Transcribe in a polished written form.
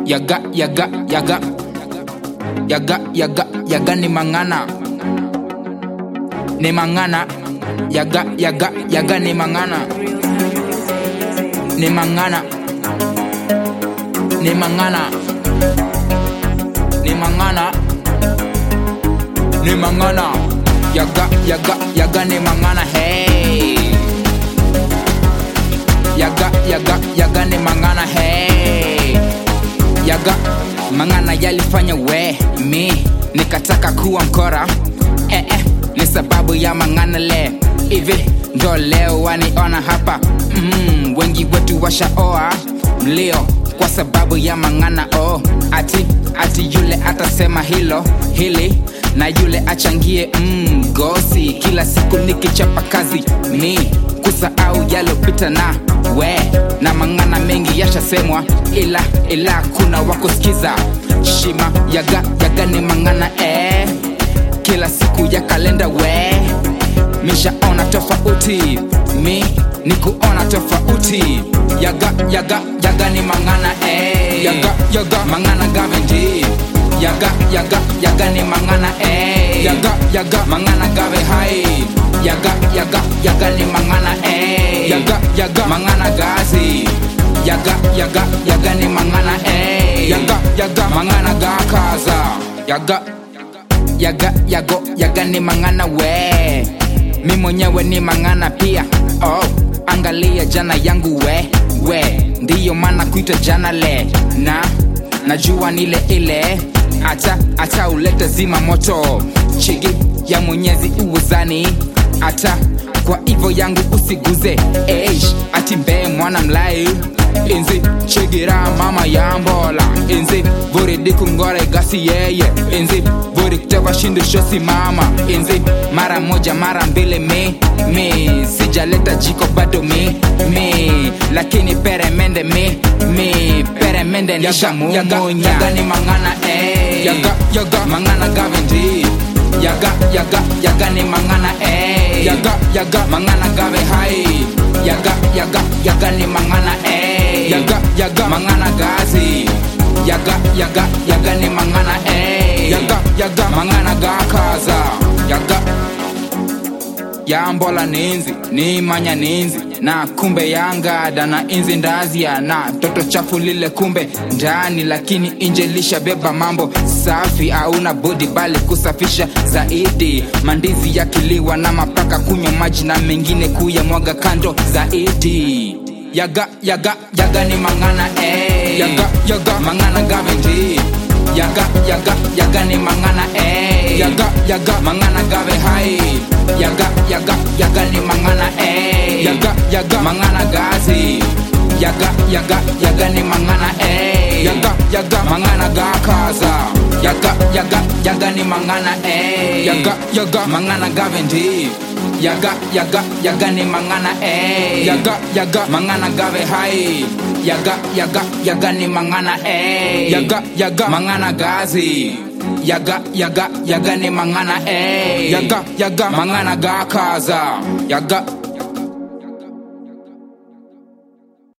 Yaga ni mangana. Ni mangana. Yaga ni mangana. Ni mangana. Ni mangana. Ni mangana. Ni mangana. Yaga ni mangana. Hey. Yaga ni mangana. Hey. Yaga mangana yalifanya mi nikataka kuwa mkora. Ni sababu ya mangana le. Hivi ndo leo waniona hapa. Wengi wetu washaoa mlio kwa sababu ya mangana. Ati yule atasema hili na yule achangie gosi. Kila siku nikichapa kazi mi kusahau yalopita na mangana mengi yashasemwa, ila kuna wakusikiza. Shima yaga ni mangana. Kila siku ya kalenda mishaona tofauti, mi nikuona tofauti. Yaga ni mangana. Yaga mangana gavendi. Yaga ni mangana. Yaga mangana gave hai. Yaga ni mangana. Yaga mangana gazi. Yaga ni mangana. Yaga mangana gakaza. Yaga ni mangana mi mwenyewe ni mangana pia. Angalia jana yangu ndiyo maana kuita jana le. Najua nile ile ata ulete zima moto. Chigi ya Mwenyezi uwezani kwa hivyo yangu usiguze. Ati mbe mwana mlai inzi chigira mama ya mbola. Inzi vuri dikungore gasi yeye. Inzi vuri kuteva shindu shosi mama. Inzi mara moja mara mbili mi sijaleta jiko bado mi lakini peremende peremende nisha mumunya. Yaga ni mangana. Yaga mangana gavendi. Yaga ni mangana. Yaga mangana gave hai. Yaga ni mangana. Yaga mangana gazi. Yaga ni mangana. Yaga mangana gakaza. Yambola ninzi ni manya ninzi na kumbe yanga dana inzi ndazia na toto chafu lile kumbe ndani, lakini injelisha beba mambo safi. Hauna body bali kusafisha zaidi. Mandizi yakiliwa na mapaka kunywa maji na mengine kuya mwaga kando zaidi. Yaga ni mangana. Yaga mangana gavendi. Yaga ni mangana. Yaga mangana gave hai. Yaga ni mangana. Yaga mangana gazi. Yaga ni mangana. Yaga mangana gakaza. Yaga ni mangana. Yaga mangana gavendi. Yaga ni mangana. Yaga mangana gave hai. Yaga ni mangana. Yaga mangana gazi. Yaga ni mangana. Yaga mangana gakaza. Yaga